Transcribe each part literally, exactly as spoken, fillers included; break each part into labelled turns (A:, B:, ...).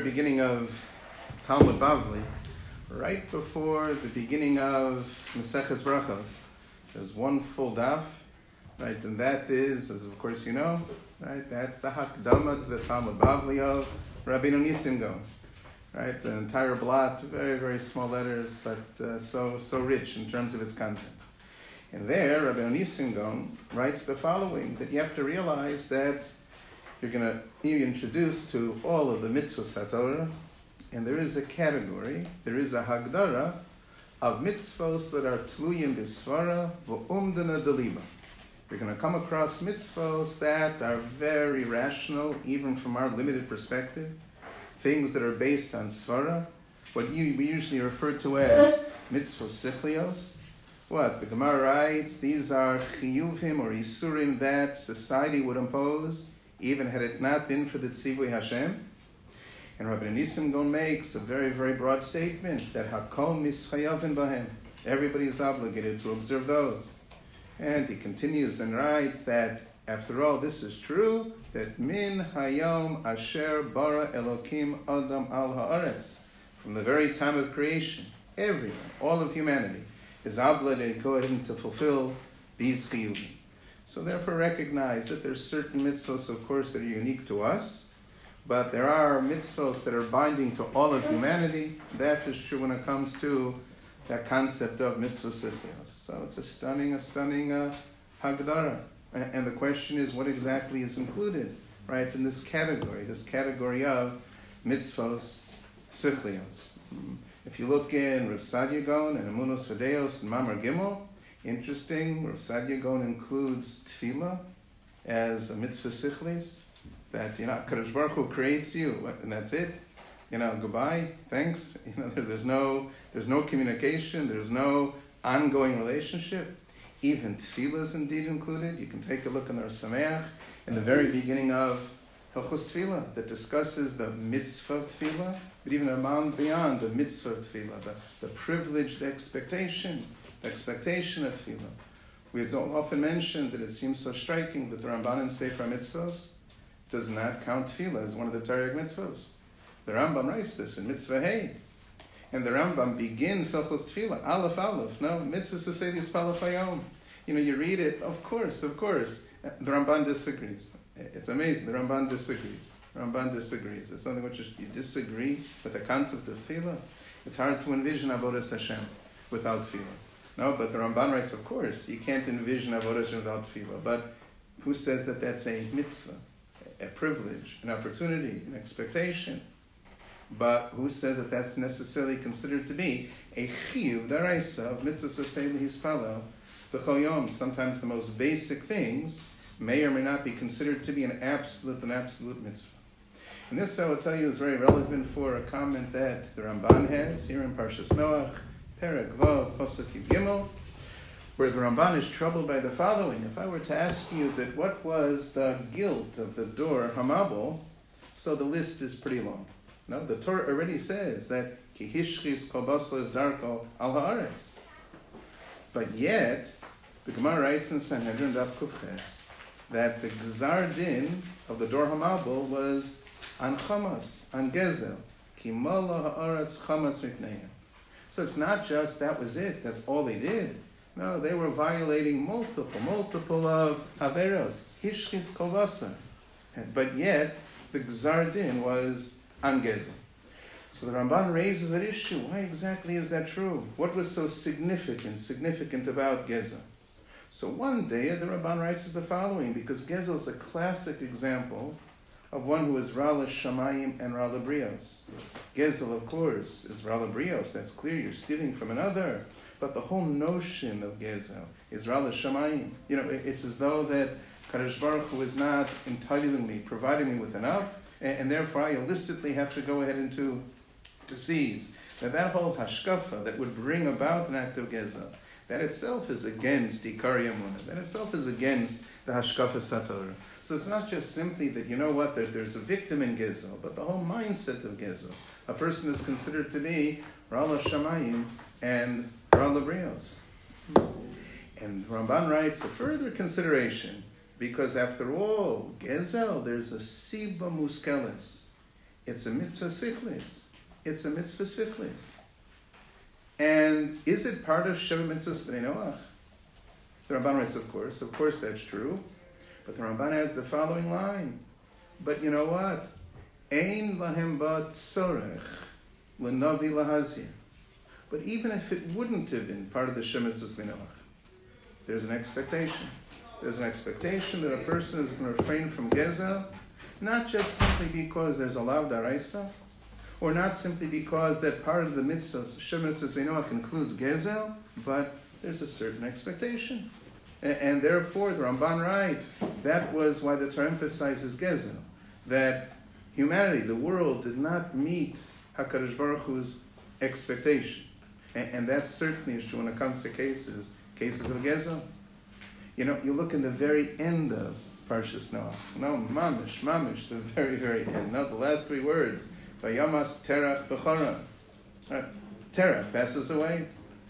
A: beginning of Talmud Bavli, right before the beginning of Maseches Brachos. There's one full daf, right, and that is, as of course you know, right, that's the Hakdama to the Talmud Bavli of Rabbeinu Nissim Gaon, right, the entire blot, very, very small letters, but uh, so so rich in terms of its content. And there, Rabbeinu Nissim Gaon writes the following, that you have to realize that you're going to be introduced to all of the mitzvahs HaTorah, and there is a category, there is a hagdara of mitzvahs that are tluyim b'svara v'umdana delima. You're going to come across mitzvahs that are very rational, even from our limited perspective, things that are based on svara, what you, we usually refer to as mitzvah sichlios. What? The Gemara writes, these are chiyuvim or isurim that society would impose, even had it not been for the Tzivui Hashem. And Rabbeinu Nissim Gaon makes a very, very broad statement that hakol mischayavin bahem. Everybody is obligated to observe those. And he continues and writes that, after all, this is true, that min hayom asher bara Elokim adam al haaretz. From the very time of creation, everyone, all of humanity, is obligated to go ahead to fulfill these chiyuvim. So therefore recognize that there's certain mitzvahs, of course, that are unique to us, but there are mitzvahs that are binding to all of humanity. That is true when it comes to that concept of mitzvah sichlios. So it's a stunning, a stunning uh, hagdara. And the question is, what exactly is included, right, in this category, this category of mitzvahs sichlios. If you look in Rav Sadia Gaon and Emunos Vadeos and Mamar Gimel, interesting, Rav Sadia Gaon includes tefillah as a mitzvah sichlis, that, you know, Kadosh Baruch Hu creates you, and that's it. You know, goodbye, thanks. You know, there's, there's no there's no communication, there's no ongoing relationship. Even tefillah is indeed included. You can take a look in the Sameach, in the very beginning of Hilchos Tefillah, that discusses the mitzvah of tefillah, but even among beyond the mitzvah of tefillah, the, the privilege, the expectation, the expectation of tefillah. We have often mentioned that it seems so striking that the Ramban in Sefer Mitzvos does not count tefillah as one of the Tariq mitzvahs. The Rambam writes this in Mitzvah Hey. And the Rambam begins Hilchos Tefillah, Aleph Aleph, no, Mitzvah Sasei Yispalef Hayom. You know, you read it, of course, of course. The Ramban disagrees. It's amazing, the Ramban disagrees. The Ramban disagrees. It's something which you disagree with the concept of tefillah. It's hard to envision Avodas Hashem without tefillah. No, but the Ramban writes, of course, you can't envision Avodah Hashem without tefillah. But who says that that's a mitzvah, a privilege, an opportunity, an expectation? But who says that that's necessarily considered to be a chiyuv daraisa of mitzvah sasei lehispalel b'chol yom? Sometimes the most basic things may or may not be considered to be an absolute, an absolute mitzvah. And this, I will tell you, is very relevant for a comment that the Ramban has here in Parshas Noach, Perek Vav, Pasuk Gimel, where the Ramban is troubled by the following. If I were to ask you that what was the guilt of the Dor Hamabel, so the list is pretty long. No, the Torah already says that ki hishchis kol basar darko al haaretz. But yet, the Gemara writes in Sanhedrin Daf Kufches that the gzar din of the Dor Hamabel was on chamas, on gezel, ki mala haaretz chamas rikneim. So it's not just that was it, that's all they did. No, they were violating multiple, multiple of haveros, hishchis kol basar. But yet, the gzar din was on gezel. So the Ramban raises that issue. Why exactly is that true? What was so significant, significant about gezel? So one day the Ramban writes as the following, because gezel is a classic example of one who is Ra Shamayim and Ra Brios. Gezel, of course, is Ra Brios. That's clear. You're stealing from another. But the whole notion of gezel is Ra Shamayim. You know, it's as though that Kadosh Baruch Hu is not entitling me, providing me with enough, and, and therefore I illicitly have to go ahead and to, to seize. Now that whole hashkafa that would bring about an act of gezel, that itself is against Ikari Emunah. That itself is against the hashkafa satorah. So it's not just simply that, you know what, that there's a victim in gezel, but the whole mindset of gezel. A person is considered to be Rala Shamayim and Rala Brios. And Ramban writes a further consideration, because after all, gezel, there's a siba muskelis. It's a mitzvah sichlis. It's a mitzvah sichlis. And is it part of Sheva Mitzvahs B'nai Noach? The Ramban writes, of course. Of course that's true. But the Ramban has the following line. But you know what? Ein lahem ba tzorech l'navi lahazir. But even if it wouldn't have been part of the Sheva Mitzvahs B'nai Noach, there's an expectation. There's an expectation that a person is going to refrain from gezel, not just simply because there's a lav daraisa, or not simply because that part of the mitzvahs, Sheva Mitzvahs B'nai Noach includes gezel, but there's a certain expectation. And, and therefore, the Ramban writes, that was why the Torah emphasizes gezel, that humanity, the world, did not meet HaKadosh Baruch Hu's expectation. And, and that certainly is true when it comes to cases, cases of gezel. You know, you look in the very end of Parshas Noach. No, mamish, mamish, the very, very end. No, the last three words. Vayamas terach b'chora. Right. Terach passes away.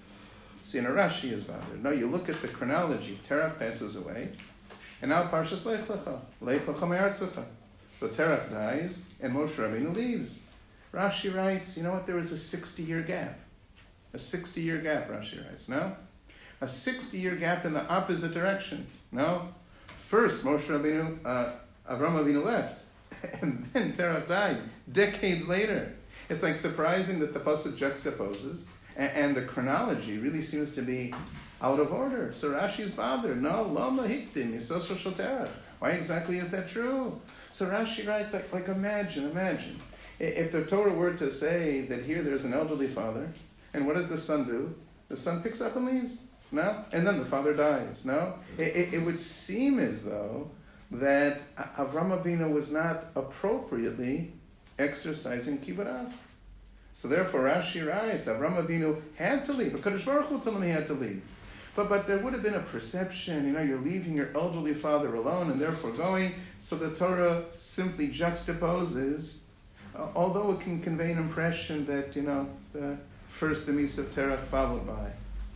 A: See, in a Rashi is bothered. No, you look at the chronology. Terach passes away. And now Parshas Lech Lecha. Lech Lecha me'artzecha. So Terach dies, and Moshe Rabbeinu leaves. Rashi writes, you know what, there was a sixty-year gap. A sixty-year gap, Rashi writes. No? A sixty-year gap in the opposite direction. No? First, Moshe Rabbeinu, uh, Avram Avinu left, and then Terach died, decades later. It's like surprising that the pasuk juxtaposes, and, and the chronology really seems to be out of order. So Rashi's bothered. No, lama hiktim, yisosho shel Terach. Why exactly is that true? So Rashi writes, like, like imagine, imagine. If the Torah were to say that here there's an elderly father, and what does the son do? The son picks up and leaves. No? And then the father dies. No? It, it, it would seem as though that Avram Avinu was not appropriately exercising kibbud av. So therefore Rashi writes, Avram Avinu had to leave. HaKadosh Baruch Hu told him he had to leave. But, but there would have been a perception, you know, you're leaving your elderly father alone and therefore going. So the Torah simply juxtaposes, uh, although it can convey an impression that, you know, the first the Misa of Terach followed by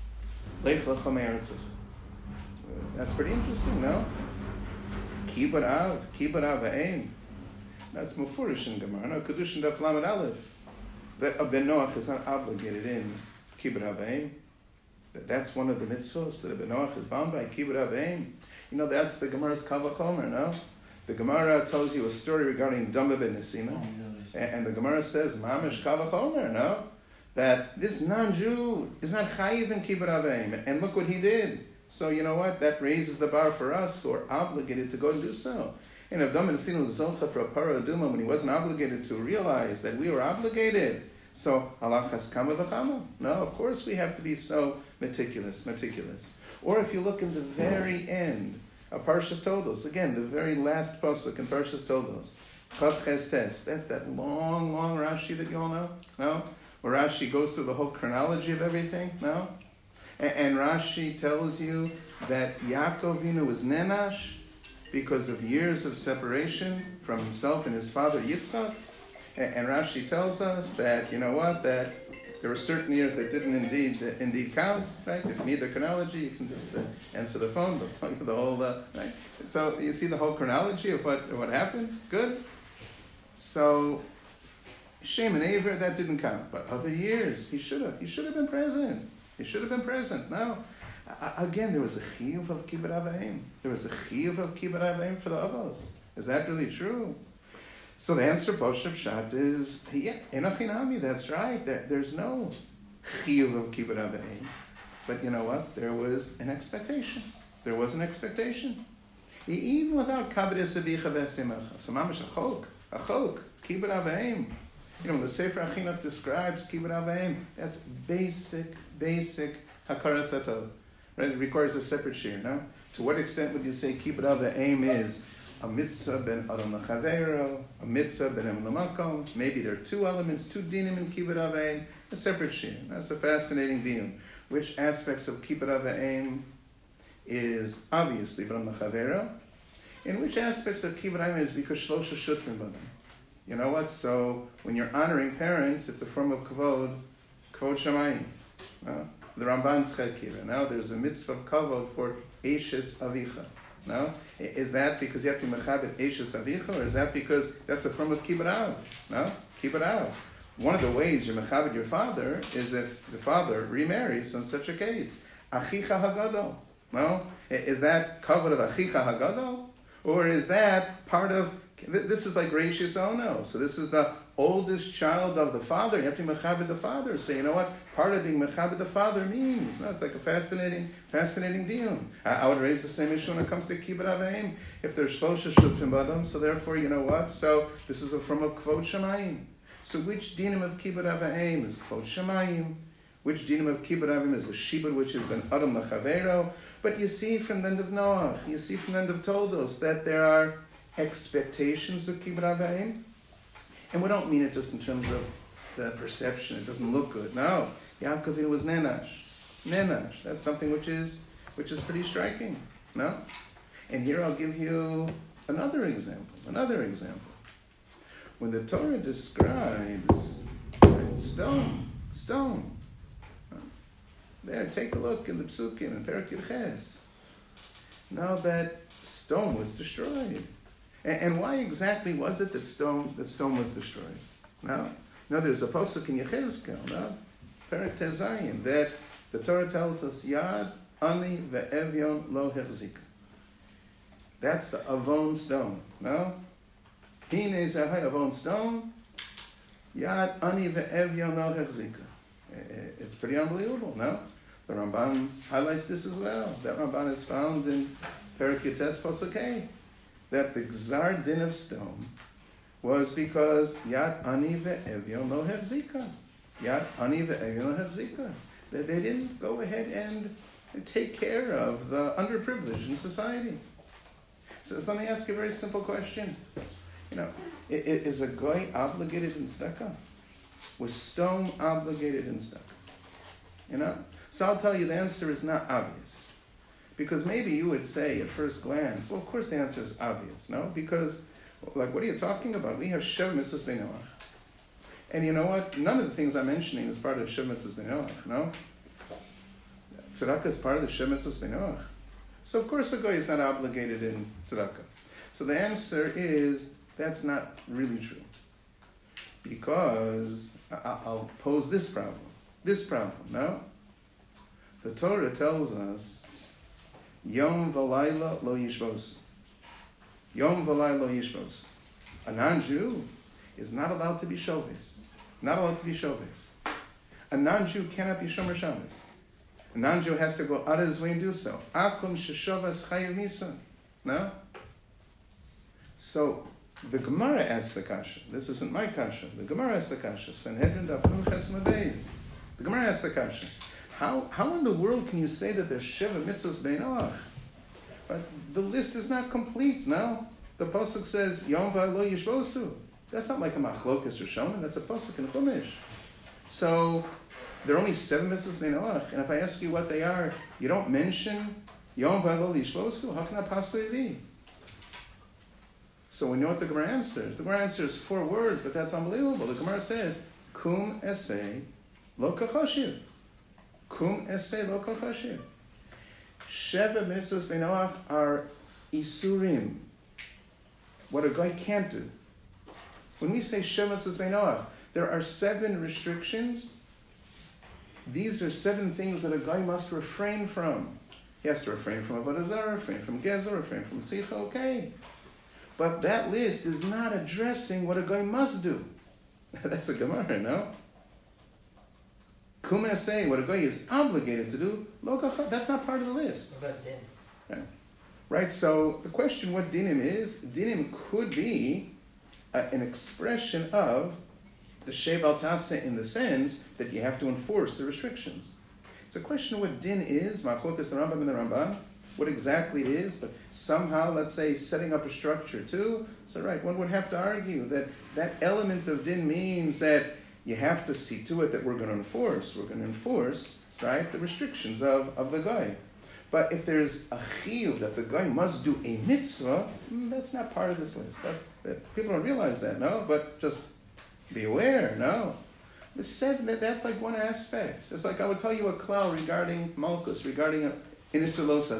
A: Lech Lecha me'artzecha. That's pretty interesting, no? Kibbud av, kibbud av ha'ein. That's mufurish in Gemara. No, Kedushin daf lamed aleph. That a ben Noach is not obligated in kibbud av ha'ein. That's one of the mitzvahs that a ben Noach is bound by, kibbud av ha'ein. You know, that's the Gemara's Kal V'chomer, no? The Gemara tells you a story regarding Dama ben Nesina. And the Gemara says, Mamish Kal V'chomer, no? That this non-Jew is not chayiv in kibbud av ha'ein. And look what he did. So you know what? That raises the bar for us who are obligated to go and do so. And if Dama ben Nesina was zolcha for a para aduma when he wasn't obligated to realize that we were obligated, so Allah chaskama v'chama. No, of course we have to be so meticulous, meticulous. Or if you look in the very end of Parshas Toldos, again, the very last pasuk in Parshas Toldos, Chav Ches Tes, that's that long, long Rashi that you all know, no? Where Rashi goes through the whole chronology of everything, no? And, and Rashi tells you that Yaakov Avinu was nenash because of years of separation from himself and his father Yitzhak. And, and Rashi tells us that, you know what, that there were certain years that didn't indeed uh, indeed count, right? If you need the chronology, you can just uh, answer the phone, the, the whole, uh, right? So you see the whole chronology of what, what happens? Good. So Shem and Aver, that didn't count. But other years, he should have. He should have been present. He should have been present. No. Uh, again, there was a chiyuv of kibbud av ha'ein. There was a chiyuv of kibbud av ha'ein for the avos. Is that really true? So the answer, Poshav Pshat, is, yeah, enochinami, that's right. There, there's no chiyuv of kibbud av ha'ein. But you know what? There was an expectation. There was an expectation. Even without kabed esavicha v'esimecha. So mamash achok, achok, kibbud av ha'ein. You know, when the Sefer Achinok describes kibbud av ha'ein, that's basic, basic hakaras hatov. Right? It requires a separate shir, no? To what extent would you say kibbud av ha'ein is a mitzvah ben adam l'chavero, a mitzvah ben em l'makom? Maybe there are two elements, two dinim in kibbud av ha'ein, a separate shir. That's a fascinating deal. Which aspects of kibbud av ha'ein is obviously ben l'chavero, and which aspects of kibbud av ha'ein is because shlosha shutrim b'adam. You know what? So when you're honoring parents, it's a form of kavod, kavod shamayim. Uh, the Ramban's chekira. Now there's a mitzvah of kavod for Eishes Avicha. No? Is that because you have to mechabed Eishes Avicha, or is that because that's a form of kibbud av? No? Kibbud av. One of the ways you mechabed your father is if the father remarries in such a case. Achicha hagadol. No? Is that kavod of Achicha hagadol? Or is that part of, this is like Reishis Ono. So this is the oldest child of the father. You have to be mechabed the father. So you know what? Part of being mechabed the father means. No, it's like a fascinating, fascinating deal. I, I would raise the same issue when it comes to kibbud avayim. If there's shlosha shutfim badam, so therefore, you know what? So this is a form of kvod shamayim. So which dinim of kibbud avayim is kvod shamayim? Which dinim of kibbud avayim is a shibud which has been adam lachavero? But you see from the end of Noach, you see from the end of Toldos that there are expectations of kibbud avayim. And we don't mean it just in terms of the perception. It doesn't look good. No. Yaakov was nenash. Nenash. That's something which is which is pretty striking. No? And here I'll give you another example. Another example. When the Torah describes stone, stone. There, take a look in the Psukim in Perek Yud Ches. Now that stone was destroyed. And why exactly was it that stone that stone was destroyed? No, no. There's a pasuk in Yechezkel, no, Perek Tezayim, that the Torah tells us Yad Ani ve'Evyon lo hechzika. That's the Avon stone. No, Hine zehai Avon stone. Yad Ani ve'Evyon lo hechzika. It's pretty unbelievable. No, the Ramban highlights this as well. That Ramban is found in Perek Yutes pasuk A. That the Gzar Din of stone was because Yad Ani ve'Evyon lo hevzika. Yad Ani ve'Evyon lo hevzika. That they didn't go ahead and take care of the underprivileged in society. So, so let me ask you a very simple question. You know, is a goy obligated in tzedakah? Was stone obligated in tzedakah? You know? So I'll tell you the answer is not obvious. Because maybe you would say at first glance, well, of course the answer is obvious, no? Because, like, what are you talking about? We have Shev Mitzvahs B'Noach. And you know what? None of the things I'm mentioning is part of Shev Mitzvahs B'Noach, no? Tzedakah is part of the Shev Mitzvahs B'Noach. So, of course, the guy is not obligated in tzedakah. So the answer is, that's not really true. Because, I'll pose this problem. This problem, no? The Torah tells us, Yom v'layla lo yishvos. Yom v'layla lo yishvos. A non-Jew is not allowed to be shovis. Not allowed to be shovis. A non-Jew cannot be shomer Shabbos. A non-Jew has to go out of his way and do so. Akum sheshovas chayav misa. No? So, the Gemara asks the kasha. This isn't my kasha. The Gemara asks the kasha. Sanhedrin daf nun ches mebeis. The Gemara asks the kasha. How how in the world can you say that there's Sheva Mitzvahs B'Noach? But the list is not complete, no? The pasuk says, Yom v'lo yishvosu. That's not like a machlokas or shona, that's a pasuk in Chumash. So, there are only seven Mitzvahs B'Noach, and if I ask you what they are, you don't mention Yom v'lo yishvosu? How can that possibly be? So we know what the Gemara answers. The Gemara answers four words, but that's unbelievable. The Gemara says, Kum esei lo kachoshiv. Kum esei lo kachoshiv. Sheva mitzvahs B'Noach are isurim. What a guy can't do. When we say Sheva mitzvahs B'Noach, there are seven restrictions. These are seven things that a guy must refrain from. He has to refrain from avodah zarah, refrain from gezer, refrain from tzicha, okay. But that list is not addressing what a guy must do. That's a Gemara, no? Kum esei, what a guy is obligated to do, lo kachoshiv, that's not part of the list.
B: What about din?
A: Right. Right, so the question what dinim is, dinim could be uh, an expression of the Shev al Taseh in the sense that you have to enforce the restrictions. It's a question of what din is, machlokas the Rambam and the Ramban, what exactly it is, but somehow, let's say, setting up a structure too. So right, one would have to argue that that element of din means that you have to see to it that we're going to enforce. We're going to enforce, right, the restrictions of, of the guy. But if there's a chiyuv that the guy must do a mitzvah, that's not part of this list. That's, that, people don't realize that, no? But just be aware, no? But said that that's like one aspect. It's like I would tell you a klal regarding malchus, regarding a inisur lo saseh.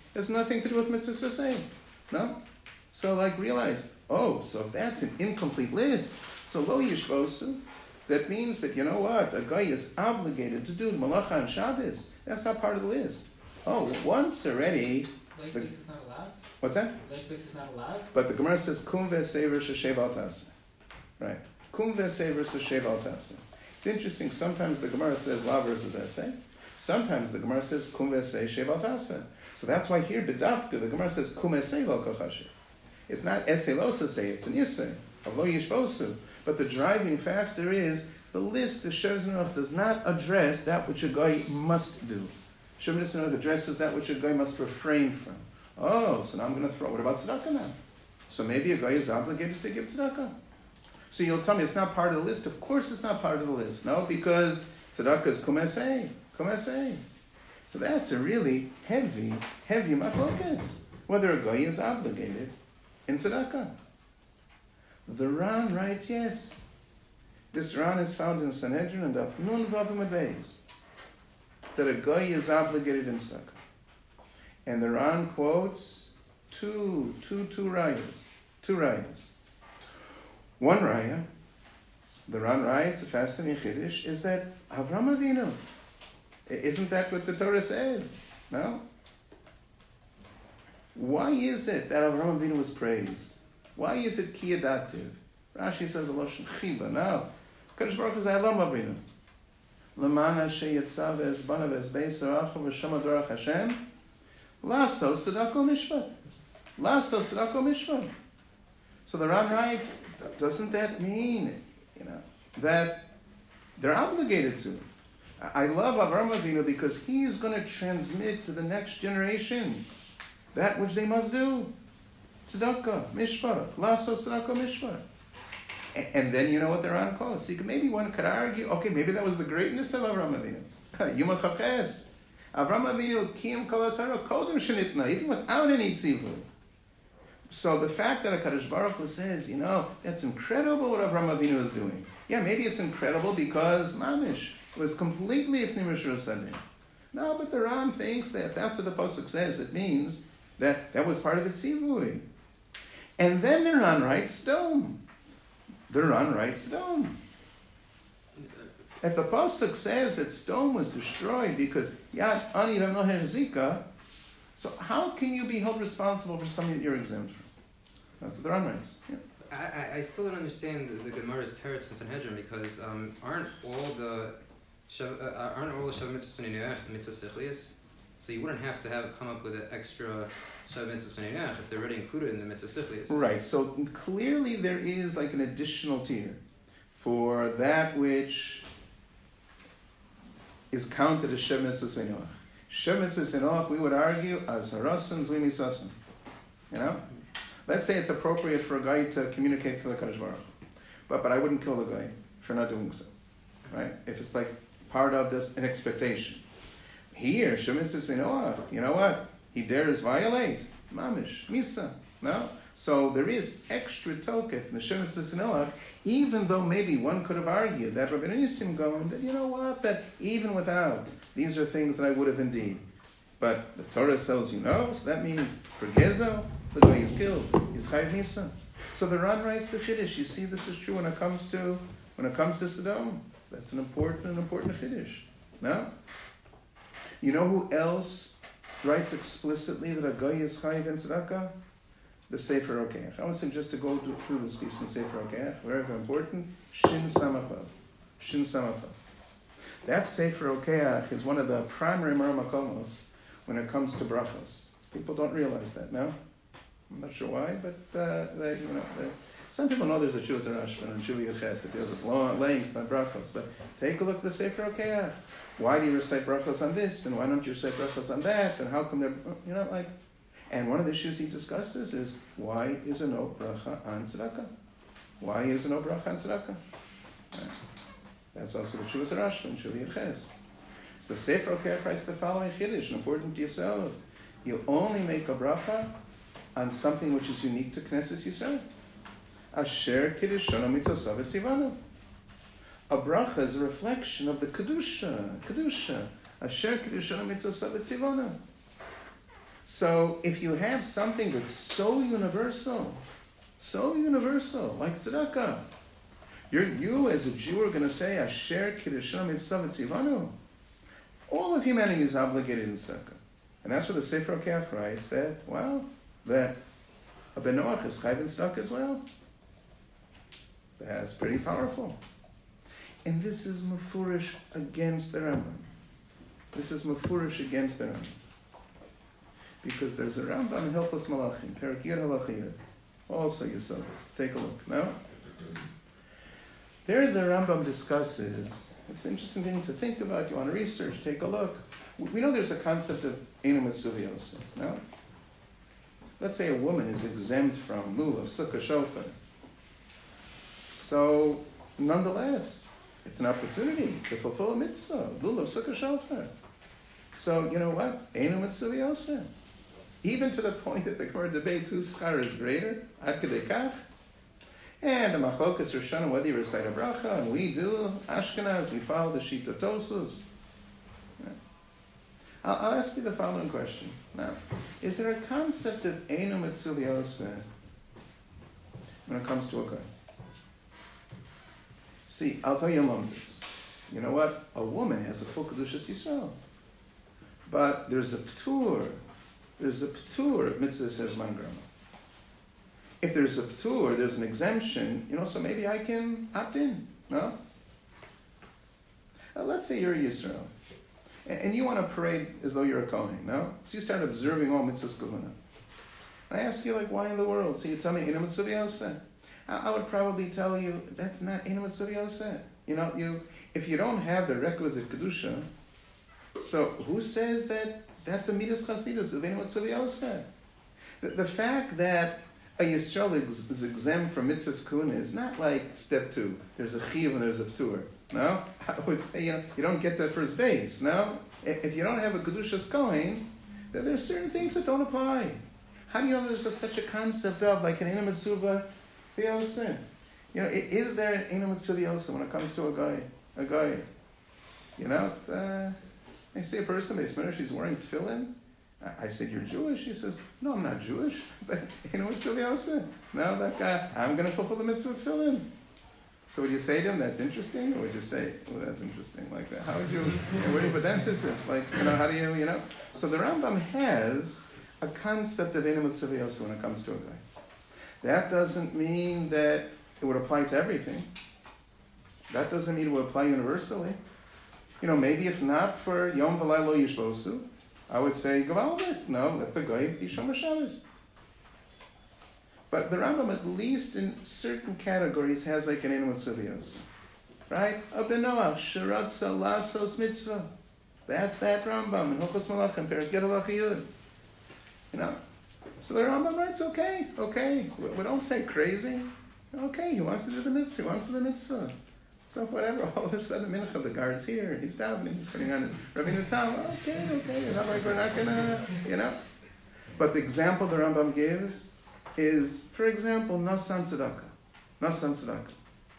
A: It has nothing to do with mitzvah saseh. No? So like realize, oh, so if that's an incomplete list, so lo yishvosu, that means that, you know what, a guy is obligated to do malacha on Shabbos. That's not part of the list. Oh, once already...
B: Light space is not allowed?
A: What's that?
B: Light space is not allowed?
A: But the Gemara says, kum ve'sei versus shev al tasa. Right. Kum ve'sei versus shev al tasa. It's interesting, sometimes the Gemara says la versus essay. Sometimes the Gemara says kum ve'sei shev al tasa. So that's why here, b'dafka, the Gemara says kum essay lo kochashiv. It's not essay lo sasei, it's an issay of lo yishvosu. But the driving factor is the list of Shev Tzimtzum does not address that which a guy must do. Shev Tzimtzum addresses that which a guy must refrain from. Oh, so now I'm going to throw, what about tzedakah now? So maybe a guy is obligated to give tzedakah. So you'll tell me it's not part of the list. Of course it's not part of the list. No, because tzedakah is kumesei, kumesei. So that's a really heavy, heavy machlokas, whether a guy is obligated in tzedakah. The Ran writes, yes. This Ran is found in Sanhedrin and Daf Nun Vavim Beis, that a guy is obligated in tzedakah. And the Ran quotes two, two, two rayas, two rayas. One raya, the Ran writes, a fascinating chiddush, is that Avraham Avinu. Isn't that what the Torah says? No? Why is it that Avraham Avinu was praised? Why is it kiyadativ? Rashi says a lashon chiba. No, Kadosh Baruch Hu is Avraham Avinu. L'man asher yitzav ve'ezbana ve'ezbeis aracha v'shama dorach Hashem laso tzedakah mishpat. Laso tzedakah mishpat. So the Ran writes, doesn't that mean, you know, that they're obligated to? I love Avraham Avinu because he is going to transmit to the next generation that which they must do. Tzedakah, mishpat, laso tzedakah mishpat. And then you know what the Ran calls. See, maybe one could argue, okay, maybe that was the greatness of Avraham Avinu. Yom HaChavches. Avraham Avinu kiyam kol haTorah kodem shenitna, even without any tzivui. So the fact that HaKadosh Baruch Hu says, you know, that's incredible what Avraham Avinu is doing. Yeah, maybe it's incredible because Mamish was completely ifnim Rishur Sadeh. No, but the Ran thinks that if that's what the Pasuk says, it means that that was part of its tzivui. And then the Ran writes stone. The Ran writes stone. If the Pasuk says that stone was destroyed because Yad Ani V'Noher Zika, so how can you be held responsible for something that you're exempt from? That's what the Ran writes. Yeah.
C: I, I still don't understand the, the Gemara's teretz in Sanhedrin because um, aren't all the Shav, uh, aren't all the Shav mitzvahs b'nei mitzvah sichlius? So you wouldn't have to have come up with an extra Shav mitzvahs b'nei if they're already included in the mitzvah sichlius.
A: Right. So clearly there is like an additional tier for that which is counted as Shav mitzvahs b'nei. Shav mitzvahs b'nei, we would argue as harasan zli misasan. You know. Let's say it's appropriate for a guy to communicate to the Kadosh Baruch Hu. But, but I wouldn't kill the guy for not doing so. Right? If it's like part of this, an expectation. Here, Shemitz says, you know what? You know what? He dares violate. Mamish. Misa. No? So there is extra tokef in the Shemitz says, you know what? Even though maybe one could have argued that Rabbi Nissim going, that you know what? That even without, these are things that I would have indeed. But the Torah tells you no, so that means for Gezel, the guy is killed. He's chayv misa. So the Ran writes the chiddush. You see, this is true when it comes to when it comes to Sodom. That's an important, an important chiddush. No. You know who else writes explicitly that a guy is chayv in tzedakah? The Sefer Rokeach. I want to just to go through this piece in Sefer Rokeach. Very, very important. Shin Samachav. Shin Samachav. That Sefer Rokeach is one of the primary marmakomos when it comes to brachos. People don't realize that. No. I'm not sure why, but uh, they, you know, they, some people know there's a Shuvas Rashban and Shuvas Ches that deals with long length on brachos. But take a look at the Sefer Rokeach. Why do you recite brachos on this, and why don't you recite brachos on that, and how come they're, you know, like? And one of the issues he discusses is why is there no bracha on tzedakah? Why is there no bracha on tzedakah? Right. That's also the Shuvas Rashban, Shuvas Ches. So the Sefer Rokeach writes the following chiddush, important to yourself. You only make a bracha on something which is unique to Knesset Yisrael. Asher Kiddushana Mitzosav Etzivanu. A bracha is a reflection of the Kedusha. Kedusha. Asher Kiddushana Mitzosav Etzivanu. So if you have something that's so universal, so universal, like tzedakah, you're, you as a Jew are going to say, Asher Kiddusha Mitzvah Tzivanu. All of humanity is obligated in tzedakah. And that's what the Sefer HaKeach writes, that, well, that a Ben Noach is chayv in tzedakah as well. That's pretty powerful. And this is mefurish against the Rambam. This is mefurish against the Rambam. Because there's a Rambam in Hilchos Malachim, Perek Yud Halacha Yud. Also Yesodus. Take a look. No? There the Rambam discusses, it's an interesting thing to think about, you want to research, take a look. We know there's a concept of Einu Mitzvah Yosef, no? Let's say a woman is exempt from lulav, sukkah, shofar. So, nonetheless, it's an opportunity to fulfill a mitzvah, lulav, sukkah, shofar. So, you know what? Einu Mitzvah Yosef. Even to the point that the Gemara debates whose schar is greater, ad kedei kach. And the machlokas Roshana, whether you recite a bracha, and we do, Ashkenaz, we follow the Shita Tosus. Yeah. I'll, I'll ask you the following question. Now, is there a concept of Einu Mitzvah Yosef when it comes to a guy? See, I'll tell you alone this. You know what? A woman has a full Kedushas Yisrael. But there's a p'tur. There's a p'tur of mitzvah says man grama. If there's a p'tur, there's an exemption, you know, so maybe I can opt in, no? Uh, let's say you're a Yisrael, and, and you want to parade as though you're a Kohen, no? So you start observing all mitzvahs kavana. And I ask you, like, why in the world? So you tell me, Einu Mitzvah Yosef. I, I would probably tell you, that's not Einu Mitzvah Yosef. You know, you if you don't have the requisite Kedusha, so who says that that's a midas chasidus of Einu Mitzvah Yosef? The, the fact that a Yisrael is, is exempt from mitzvahs kuna is not like step two. There's a chiv and there's a p'tur. No? I would say, you know, you don't get that first base. No? If you don't have a kedushas kohen, then there's certain things that don't apply. How do you know there's a, such a concept of like an Einu Mitzvah Yosef? You know, is there an Einu Mitzvah Yosef when it comes to a guy? A guy. You know, uh, I see a person, they swear she's wearing tefillin. I said, you're Jewish? He says, no, I'm not Jewish. But you know what Sylvia said? No, that guy, I'm going to fulfill the mitzvah of tefillin. So would you say to him, that's interesting? Or would you say, oh, that's interesting, like that? How would you, where do you put the emphasis? Like, you know, how do you, you know? So the Rambam has a concept of Einu Mitzvah Yosef when it comes to a guy. That doesn't mean that it would apply to everything. That doesn't mean it would apply universally. You know, maybe if not for Yom V'Lai Lo Yishbosu, I would say, Gavaldik, no, let the guy be Shomer Shabbos. But the Rambam, at least in certain categories, has like an Einu Mitzvah Yosef. Right? A Ben Noach, Sheratza Lasos Mitzvah. That's that Rambam, in Hilchos Malachim, Perek Yud Halacha Yud. You know? So the Rambam writes, okay, okay. We, we don't say crazy. Okay, he wants to do the mitzvah, he wants to do the mitzvah. So whatever, all of a sudden, Mincha, the guard's here, he's down, he's putting on Rabbi Natal. Okay, okay, it's not like we're not gonna, you know. But the example the Rambam gives is, for example, Nasan Tzedakah. Nasan Tzedakah.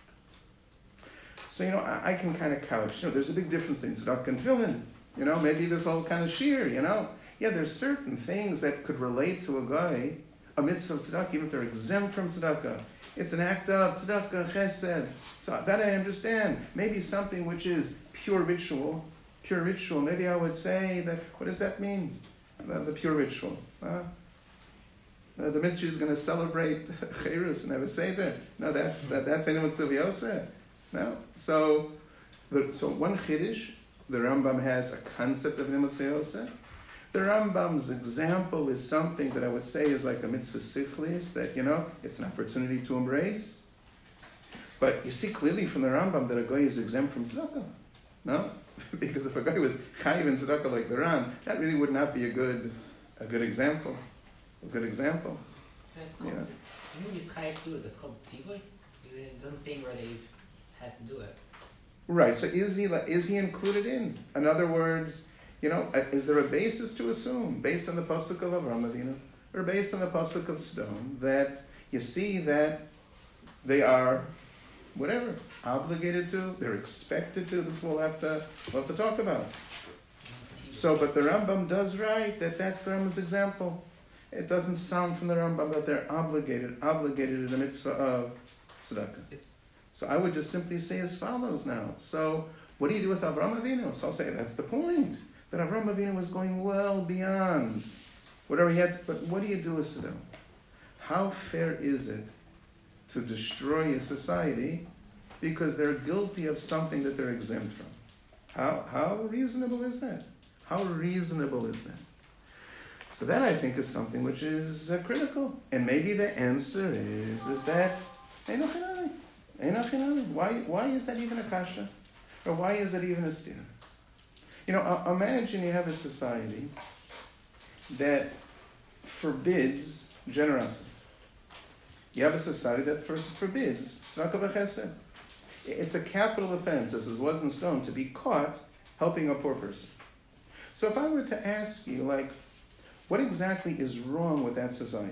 A: So, you know, I, I can kind of couch, you know, there's a big difference in Tzedakah and Tefillin. You know, maybe this whole kind of sheer, you know. Yeah, there's certain things that could relate to a guy, a mitzvah of Tzedakah, even if they're exempt from Tzedakah. It's an act of tzedakah, chesed. So that I understand. Maybe something which is pure ritual, pure ritual. Maybe I would say that, what does that mean? The, the pure ritual. Huh? Uh, the mitzvah is going to celebrate Cherus and have a seder. No, that's that, that's Einu Mitzvah Yosef. No. So, the, so one chiddush, the Rambam has a concept of Einu Mitzvah Yosef. The Rambam's example is something that I would say is like a mitzvah sichlis, that, you know, it's an opportunity to embrace. But you see clearly from the Rambam that a guy is exempt from tzedakah. No? Because if a guy was chayiv in tzedakah like the Ram, that really would not be a good a good example. A good example.
B: That's called,
A: Yeah.
B: you know he's chayiv to do it, that's called tzivoy? It doesn't say where he has to do it.
A: Right, so is he, is he included in? In other words, you know, is there a basis to assume, based on the pasuk of Avraham Avinu, or based on the pasuk of Stone, that you see that they are, whatever, obligated to, they're expected to? This we'll have to, we'll have to talk about. So, but the Rambam does write that that's the Rambam's example. It doesn't sound from the Rambam that they're obligated, obligated to the mitzvah of tzedakah.
C: It's,
A: So I would just simply say as follows now. So what do you do with Avraham Avinu? So I'll say that's the point. That Avraham Avinu was going well beyond whatever he had. But what do you do with Sodom? How fair is it to destroy a society because they're guilty of something that they're exempt from? How, how reasonable is that? How reasonable is that? So that, I think, is something which is uh, critical. And maybe the answer is, is that, Eino Chinami. Eino Chinami. Why, why is that even a kasha? Or why is that even a stira? You know, uh, imagine you have a society that forbids generosity. You have a society that first forbids tzedakah v'chesed. It's a capital offense, as it was in stone, to be caught helping a poor person. So if I were to ask you, like, what exactly is wrong with that society?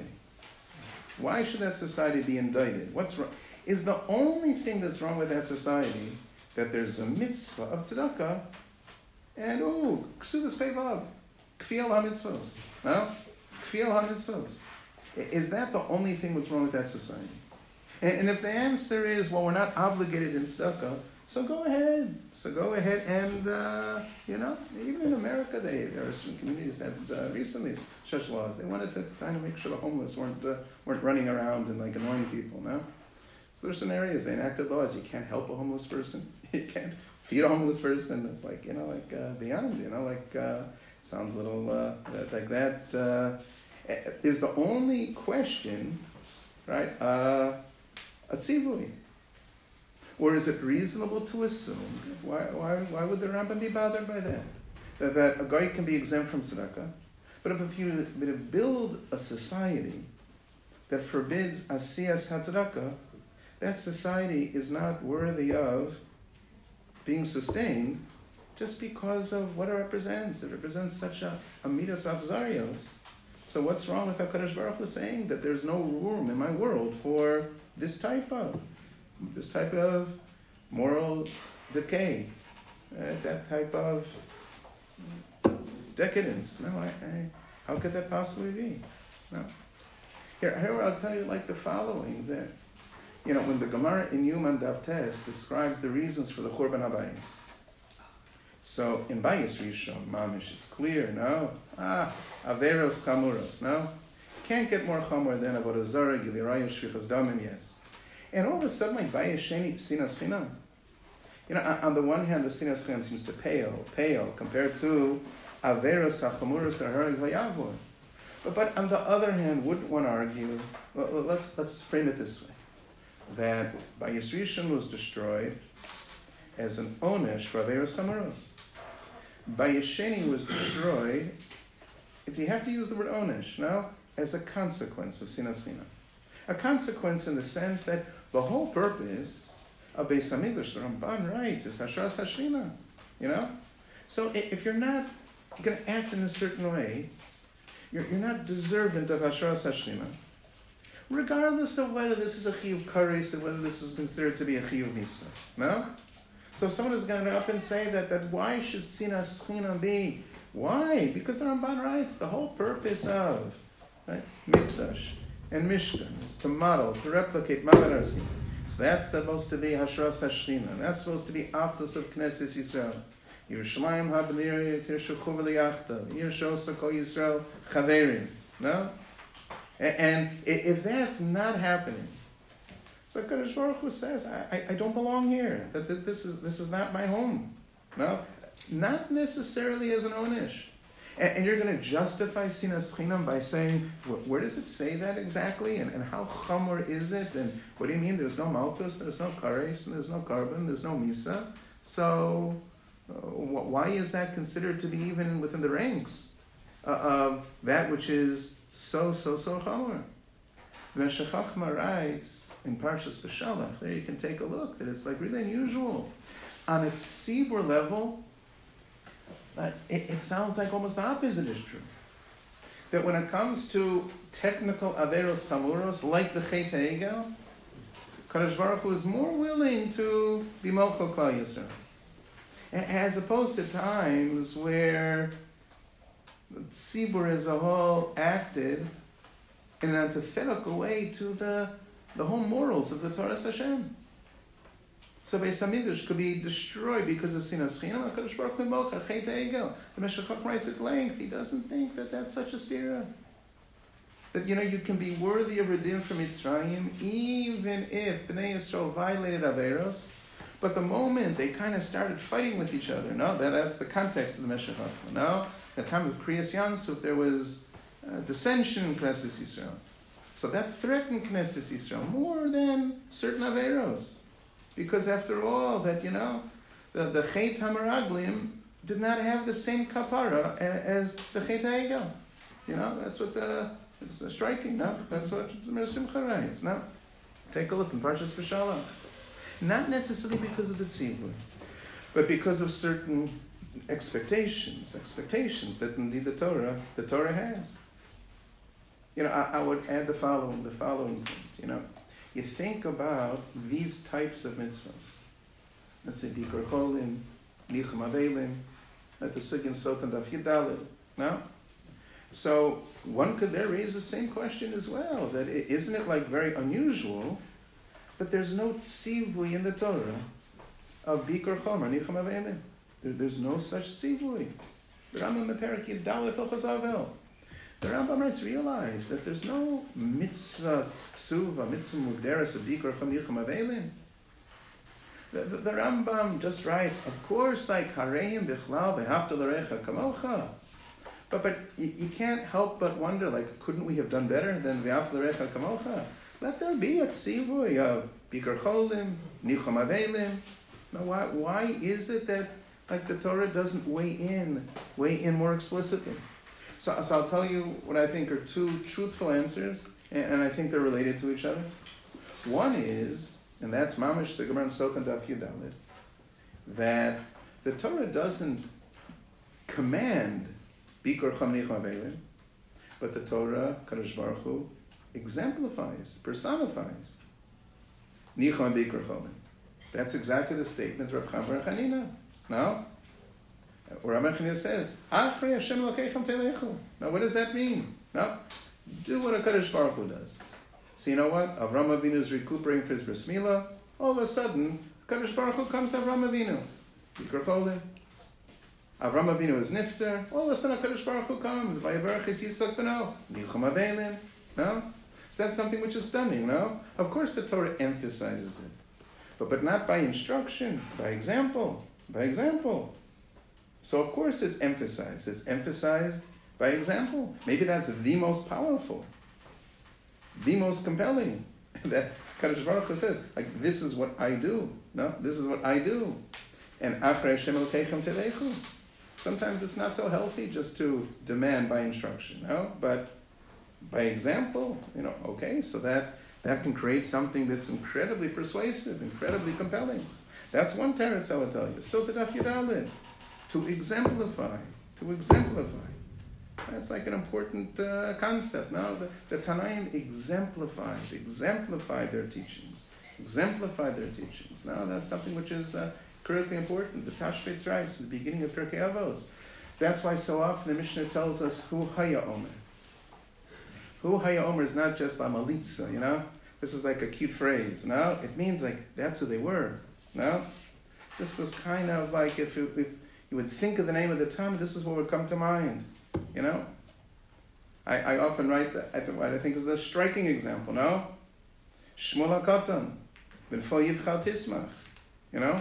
A: Why should that society be indicted? What's wrong? Is the only thing that's wrong with that society that there's a mitzvah of tzedakah and, oh, ksuvas peivav, kfiel ha-mitzvos, no? Kfiel ha-mitzvos. Is that the only thing that's wrong with that society? And, and if the answer is, well, we're not obligated in tzedakah, so go ahead. So go ahead and, uh, you know, even in America, they, there are some communities that uh, recently such laws. They wanted to kind of make sure the homeless weren't uh, weren't running around and like annoying people, no? So there's some areas they enacted laws. You can't help a homeless person. You can't feed a homeless person. It's like, you know, like uh, beyond, you know, like, uh, sounds a little uh, like that. Uh, is the only question, right, uh, a tzivui. Or is it reasonable to assume, why, why, why would the Rambam be bothered by that? That, that a guy can be exempt from tzedakah, but if you build a society that forbids asiyas hatzedakah, that society is not worthy of being sustained just because of what it represents. It represents such a, a midas achzarios. So what's wrong with HaKadosh Baruch Hu saying that there's no room in my world for this type of this type of moral decay, uh, that type of decadence? No, I, I, how could that possibly be? No. Here, here I'll tell you like the following, that, you know, when the Gemara in Yuman Daf Tes describes the reasons for the Churban HaBayis. So in Bayis Rishon, Mamish, it's clear, no? Ah, Averos Chamuros, no? Can't get more chamor than Avodah Zarah, Gilirayim, Shvichas Damim, yes. And all of a sudden, like, Bayis Sheni, Sinas Chinam. You know, on the one hand, the Sinas Chinam seems to pale, pale, compared to Averos HaChamuros Harag Vayavor. But, but on the other hand, wouldn't one argue, well, let's, let's frame it this way, that Bayis Rishon was destroyed as an onesh for Averos HaChamuros. Bayis Sheni was destroyed, do you have to use the word onesh, no? As a consequence of Sinas Chinam. A consequence in the sense that the whole purpose of Beis Hamikdash, the Ramban writes, is Hashras Hashchina, you know? So if you're not going to act in a certain way, you're, you're not deserving of Hashras Hashchina, regardless of whether this is a Chiyuv Kares or whether this is considered to be a Chiyuv Misa, no? So if someone is going to up and say that, that why should Sinas China be? Why? Because the Ramban writes, the whole purpose of, right, Mikdash and Mishkan is to model, to replicate Ma'amad Har Sinai. So that's supposed to be Hashras Hashchina. And that's supposed to be Achdus of Knesset Yisrael. Yerushalayim haBnei Tirshuchu v'liyachta. Yerushosa Kol Yisrael Chaverim. No? And, and if that's not happening, so HaKadosh Baruch Hu says, I, I, I don't belong here. That this is this is not my home. No? Not necessarily as an Onish. And, and you're going to justify Sinas Chinam by saying, wh- where does it say that exactly? And, and how chamor is it? And what do you mean? There's no Malchus, there's no Kares, and there's no Carbon, there's no Misa. So uh, wh- why is that considered to be even within the ranks uh, of that which is so, so, so chamor? Meshech Chachma writes in Parshas V'Shalach, there you can take a look, that it's like really unusual. On a tzibur level, Uh, it, it sounds like almost the opposite is true. That when it comes to technical averos chamuros, like the Chet HaEgel, Kadosh Baruch Hu is more willing to be Molcho Klal Yisrael. As opposed to times where tzibur as a whole acted in an antithetical way to the, the whole morals of the Torah Hashem. So Beis Hamikdash could be destroyed because of sinas chinam. HaKadosh Baruch Hu mocha chet ha'egel. The Meshech Chochmah writes at length. He doesn't think that that's such a stira. That, you know, you can be worthy of redeem from Mitzrayim even if Bnei Yisrael violated Averos. But the moment they kind of started fighting with each other, no, that, that's the context of the Meshech Chochmah. No, at the time of Kriyas Yansuf, there was uh, dissension in Knesset Yisrael. So that threatened Knesset Yisrael more than certain Averos. Because after all, that, you know, the, the Chet HaMeraglim did not have the same kapara as the Chet HaEgel. You know, that's what the, it's striking, no? That's what the Mir Simcha writes, no? Take a look in Parshas V'Shalach. Not necessarily because of the tzibur, but because of certain expectations, expectations that indeed the Torah, the Torah has. You know, I, I would add the following, the following thing, you know. You think about these types of mitzvahs. Let's say Bikur Cholim, Nichum Avelim, let the Sugin Sotan Daf Yudalid. No? So one could there raise the same question as well, that it, isn't it like very unusual that there's no tzivui in the Torah of Bikur Chomer, Nichum Avelim. There, there's no such tzivui. The Rambam Meperak Yudalid Hilchos Avel. The Rambam writes, realize that there's no mitzvah tzuva, mitzvah mugderes of Bikur Chomer, Nichum Avelim. The, the, the Rambam just writes, of course, like Hareim Bichlal Behavta L'Recha Kamocha. But but you, you can't help but wonder, like, couldn't we have done better than Behavta L'Recha Kamocha? Let there be a tzivui of Bikur Cholim, Nichum Avelim. Now, why why is it that like the Torah doesn't weigh in, weigh in more explicitly? So, so I'll tell you what I think are two truthful answers, and, and I think they're related to each other. One is, and that's Mamish the Gemara in Sokan Daf Yudalid, that the Torah doesn't command Bikur Chom Nichum Avelim, but the Torah, Kadosh Baruch Hu, exemplifies, personifies Nichum Bikur Cholim. That's exactly the statement of Reb Chaim Bar Chanina. No? Or Reb Chanina says, Achrei Hashem Elokeichem Telechu. Now what does that mean? No? Do what a Kadosh Baruch Hu does. So you know what? Avram Avinu is recuperating for his bris milah. All of a sudden, Kadosh Baruch Hu comes to Avram Avinu. Bikur Cholim. Avram Avinu is nifter. All of a sudden, Kadosh Baruch Hu comes. Vayivarach es Yitzchak b'no. Nichum Avelim. No? So that's something which is stunning, no? Of course the Torah emphasizes it. But, but not by instruction, by example. By example. So of course it's emphasized. It's emphasized by example. Maybe that's the most powerful. The most compelling. That Kadosh Baruch Hu says, like, this is what I do. No? This is what I do. And Achrei Hashem Elokeichem Telechu. Sometimes it's not so healthy just to demand by instruction, no? But by example, you know, okay, so that, that can create something that's incredibly persuasive, incredibly compelling. That's one teretz I will tell you. So Daf Yudalid, to exemplify, to exemplify. That's like an important uh, concept. Now, the, the Tanaim exemplified, exemplified their teachings, exemplified their teachings. Now, that's something which is uh, critically important. The Tashbetz writes at the beginning of Pirkei Avos. That's why so often the Mishnah tells us, Hu Haya Omer. Hu Haya Omer is not just a malitza, you know? This is like a cute phrase, no? It means like, that's who they were, no? This was kind of like, if, you, if you would think of the name of the Talmud, this is what would come to mind, you know? I, I often write, that, I, what I think is a striking example, no? Shmuel HaKatan, B'nfo Yivchal Tismach, you know?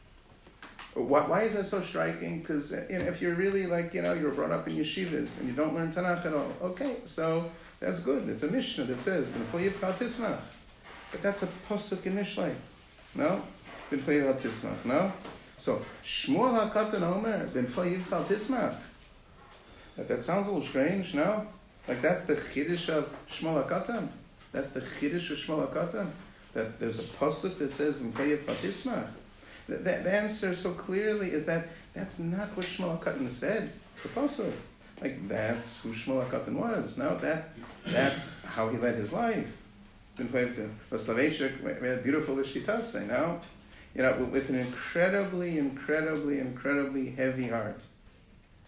A: Why, why is that so striking? Because you know, if you're really like, you know, you're brought up in yeshivas and you don't learn Tanakh at all, okay, so that's good. It's a Mishnah that says, B'nfo Yivchal Tismach. But that's a Posuk in Mishlei. No? B'nfo Yivchal Tismach, no? So, Shmuel HaKatan Omer, B'nfo Yivchal Tismach. That, that sounds a little strange, no? Like that's the Chiddush of Shmuel HaKatan. That's the Chiddush of Shmuel HaKatan. That there's a Posuk that says, B'nfo Yivchal Tismach. The, the, the answer so clearly is that that's not what Shmuel HaKatan said. It's a Pasuk. Like, that's who Shmuel HaKatan was. No, that, that's how he led his life. Soloveitchik made a beautiful Ishtitase, no? You know, with an incredibly, incredibly, incredibly heavy heart.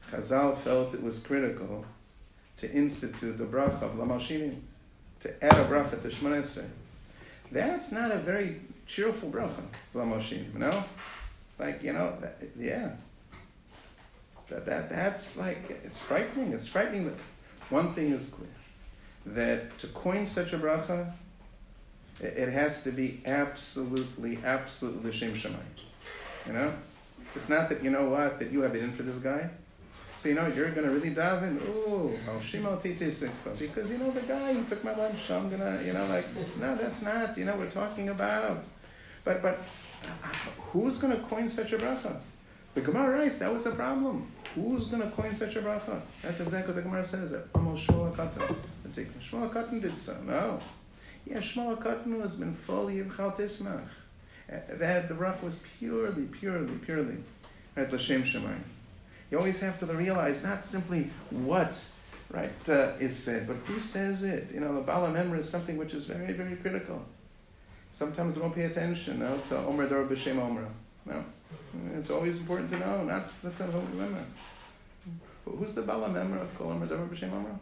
A: Chazal felt it was critical to institute the bracha of Lamalshinim, to add a bracha to Shmoneh Esrei. That's not a very cheerful bracha, Lamalshinim, you know? Like, you know, that, yeah. That, that That's like, it's frightening. It's frightening that one thing is clear, that to coin such a bracha, it, it has to be absolutely, absolutely L'Shem Shamayim. You know? It's not that, you know what, that you have it in for this guy. So, you know, you're going to really dive in, ooh, Al Shimo Titi Sikfa, because, you know, the guy who took my lunch, so I'm going to, you know, like, no, that's not, you know, we're talking about. But, but, who's going to coin such a bracha? The Gemara writes, that was the problem. Who's going to coin such a bracha? That's exactly what the Gemara says. That Shmuel HaKatan. Shmuel HaKatan did so. No. Yeah, Shmuel HaKatan has been fully of Chal Tismach. That the bracha was purely, purely, purely at L'Shem Shamayim. You always have to realize not simply what, right, uh, is said, but who says it. You know, the Bala Memra is something which is very, very critical. Sometimes we don't pay attention, no, to Omer Dor B'Shem Omer. No. It's always important to know, not, let's not remember. Who's the Bala Memra of Kol Omer Dor B'Shem Omer?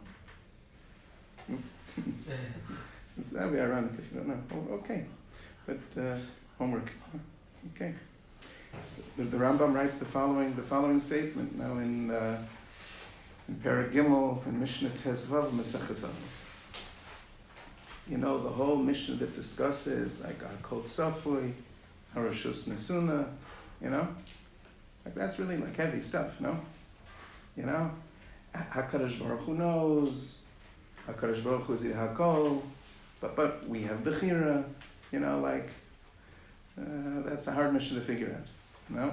A: That would be ironic if you don't know. Oh, okay. But, uh, homework. Okay. So the, the Rambam writes the following the following statement now in uh, in Perek Gimel in Mishnah Tezvav Maseches Avos. You know, the whole Mishnah that discusses like Kol Tzafui, Harashus Nesuna, you know, like that's really like heavy stuff, no? You know, Hakadosh Baruch Hu knows, Hakadosh Baruch Hu is Hakol, but but we have the Chira, you know, like. Uh, that's a hard mission to figure out, no?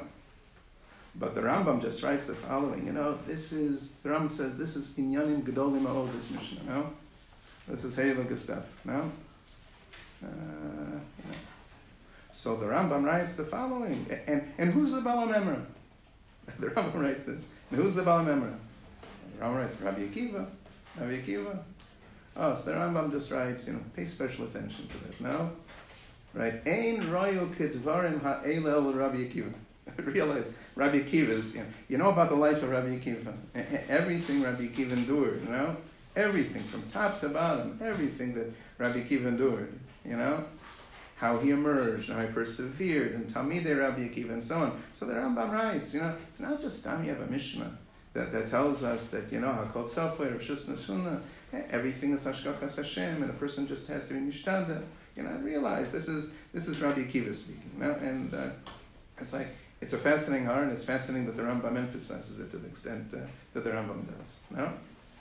A: But the Rambam just writes the following, you know, this is, the Rambam says, this is Inyanim Gedolim Ma'od, this Mishnah, no? This is Heilige stuff, no? Uh, you know. So the Rambam writes the following, and, and who's the Baal Memra? The Rambam writes this, and who's the Baal Memra? The Rambam writes Rabbi Akiva, Rabbi Akiva. Oh, so the Rambam just writes, you know, pay special attention to that, no? Right? Ein royu kedvarim ha'elel Rabbi Akiva. Realize, Rabbi Akiva is, you know, you know about the life of Rabbi Akiva. Everything Rabbi Akiva endured, you know? Everything, from top to bottom, everything that Rabbi Akiva endured, you know? How he emerged, how he persevered, and Talmidei Rabbi Akiva, and so on. So the Rambam writes, you know, it's not just Tam, you have a Mishnah that, that tells us that, you know, HaKol Tzafei, Rishus Nesuna, everything is Hashgachas Hashem, and a person just has to be Mishtadeh. You know, I realize this is this is Rabbi Akiva speaking, you know? And uh, it's like, it's a fascinating art, and it's fascinating that the Rambam emphasizes it to the extent uh, that the Rambam does, you know?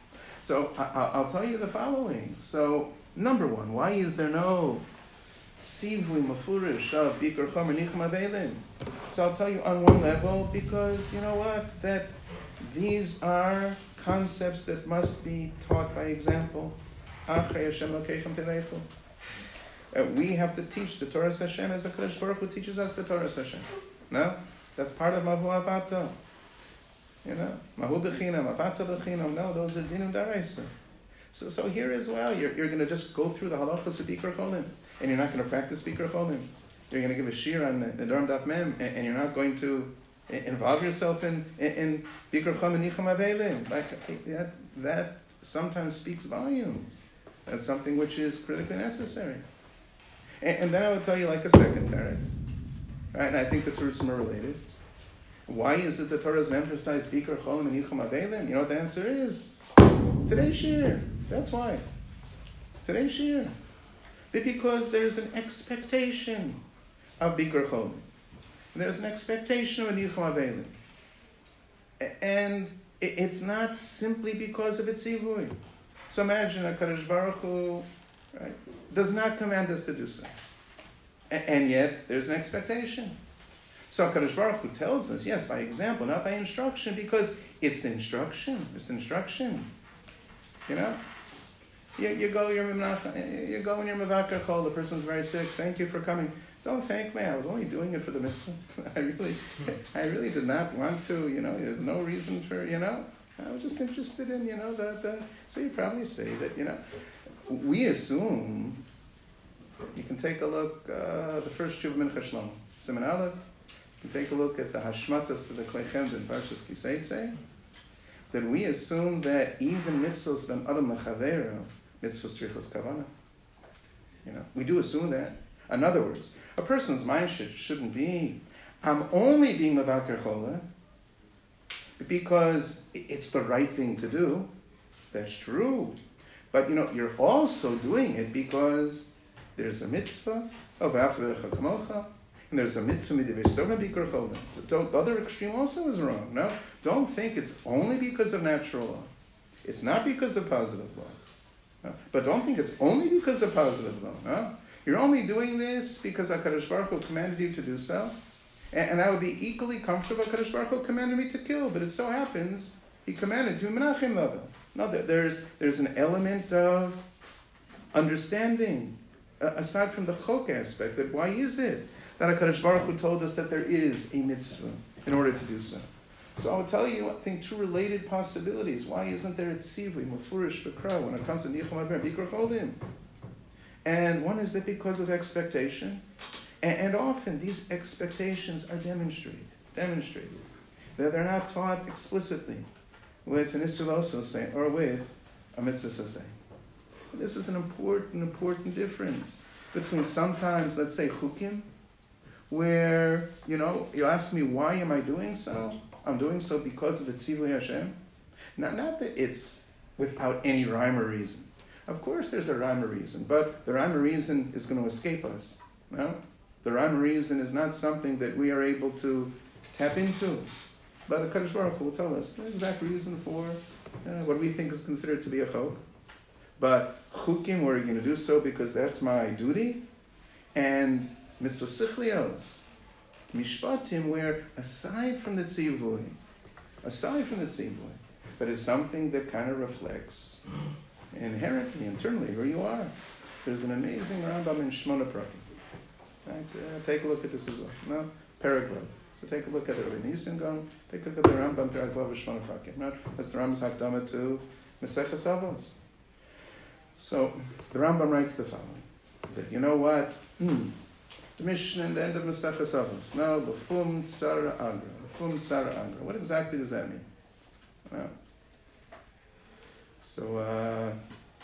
A: So I, I'll tell you the following. So, number one, why is there no tzivui mafurish of bikur chomer nichum avelim? So I'll tell you on one level, because you know what? That these are concepts that must be taught by example. Achrei Hashem Elokeichem Tileichu. Uh, we have to teach the Torah Hashem as the Kadosh Baruch Hu teaches us the Torah Hashem. No? That's part of Mahu Avato. You know? Mahu B'chinam, Avato B'chinam. No, those are Dinu Daraisa. So, so here as well, you're, you're going to just go through the halachas of Bikur Cholim, and you're not going to practice Bikur Cholim. You're going to give a shir on the Durham Daf Mem, and, and you're not going to involve yourself in, in, in Bikur Cholim and Nicham Avelim. Like, that, that sometimes speaks volumes. That's something which is critically necessary. And, and then I would tell you like a second teretz, right? And I think the teretzim are related. Why is it the Torah has emphasized Bikur Cholim and Yichum Avelim? You know what the answer is? Today's shir. That's why. Today's shir. Because there's an expectation of Bikur Cholim. There's an expectation of Yichum Avelim. And it's not simply because of its ivui. So imagine a Kadosh Baruch Hu, right, does not command us to do so. A- and yet, there's an expectation. So HaKadosh Baruch Hu tells us, yes, by example, not by instruction, because it's the instruction. It's the instruction. You know? You, you go, you're you go when you're Mevakar Chol, the person's very sick, thank you for coming. Don't thank me, I was only doing it for the mitzvah. I really, I really did not want to, you know, there's no reason for, you know, I was just interested in, you know, the, the so you probably say that, you know, we assume, you can take a look, uh, the first Shuv Mincha Shlomo, Siman Aleph, you can take a look at the Hashmatas to the Klei Chemd in Parshas Ki Seitzei. that we assume that even mitzvos dan adam lechavero, mitzvos tzrichos kavana. You know, we do assume that. In other words, a person's mind should, shouldn't be, I'm only being mevakar chola because it's the right thing to do. That's true. But, you know, you're also doing it because there's a mitzvah of V'ahavta kamocha, and there's a mitzvah midivesona bikar chola. So the other extreme also is wrong. No, don't think it's only because of natural law. It's not because of positive law. No? But don't think it's only because of positive law. No? You're only doing this because HaKadosh Baruch Hu commanded you to do so. And, and I would be equally comfortable if HaKadosh Baruch Hu commanded me to kill, but it so happens he commanded to menachem level. No, there's, there's an element of understanding, uh, aside from the chok aspect, that why is it that HaKadosh Baruch Hu told us that there is a mitzvah in order to do so? So I will tell you, I think, two related possibilities. Why isn't there a tzivui, mafurish, b'kra, when it comes to nichum adver, bikra cholim? And one is that because of expectation, and, and often these expectations are demonstrated, demonstrated. That they're not taught explicitly with an isuloso saying, or with a mitzvah saying. This is an important, important difference between sometimes, let's say, chukim, where, you know, you ask me, why am I doing so? I'm doing so because of the tzivui Hashem. Not, not that it's without any rhyme or reason. Of course there's a rhyme or reason, but the rhyme or reason is going to escape us. No? The rhyme or reason is not something that we are able to tap into. But HaKadosh Baruch Hu will tell us the exact reason for uh, what we think is considered to be a chok. But chukim, we're going to do so because that's my duty. And mitzvah sichlios, mishpatim, where aside from the tzivui, aside from the tzivui, but it's something that kind of reflects inherently, internally, where you are. There's an amazing Rambam in Shmona Prakim. Right? Uh, take a look at this as well. No? Paragraph. So take a look at it. In Yisingon, take a look at the Rambam Paragraph of Shmona Prakim. No? That's the Rambam's Hakdama to Maseches Avos. So the Rambam writes the following. That, you know what? Hmm. The Mishnah in the end of Maseches Avos. No, B'fum Tzara Agra. B'fum Tzara Agra. What exactly does that mean? No. So, uh,